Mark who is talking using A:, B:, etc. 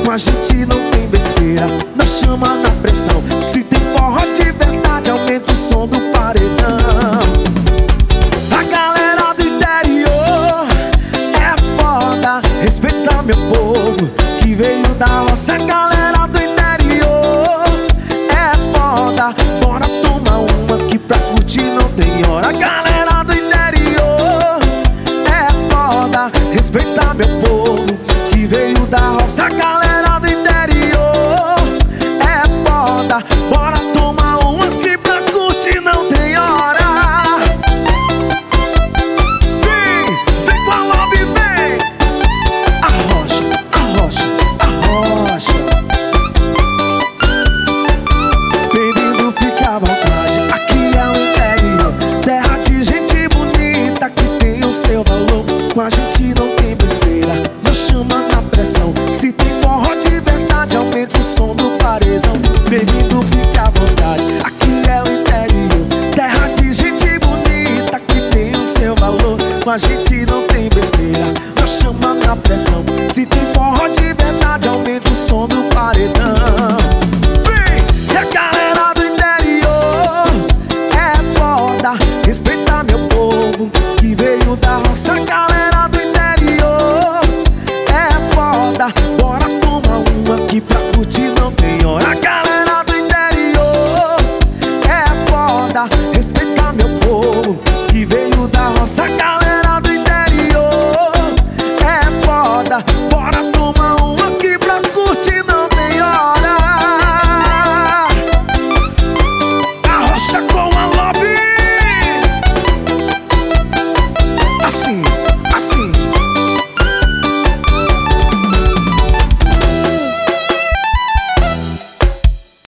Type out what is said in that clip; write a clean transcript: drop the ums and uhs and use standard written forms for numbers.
A: Com a gente não tem besteira, nós chama na pressão. Se tem forró de verdade, aumenta o som do paredão. A galera do interior é foda, respeita meu povo que veio da roça. A galera do interior é foda, bora tomar uma que pra curtir não tem hora. A galera do interior é foda, respeita meu povo que veio da roça. A galera do interior é foda, bora tomar uma que pra curtir não tem hora. Vem com a love, vem. Arrocha, arrocha, arrocha. Bem-vindo, fica à vontade. Aqui é o interior, terra de gente bonita que tem o seu valor. Com a gente não tem besteira, nós chama na pressão. Se tem forró de verdade, aumenta o som do paredão. Bem-vindo, fica à vontade. Aqui é o interior, terra de gente bonita que tem o seu valor. Com a gente não tem besteira, nós chama na pressão. Se tem forró de verdade, aumenta o som do paredão. Vem! E a galera do interior é foda, respeita meu povo que veio da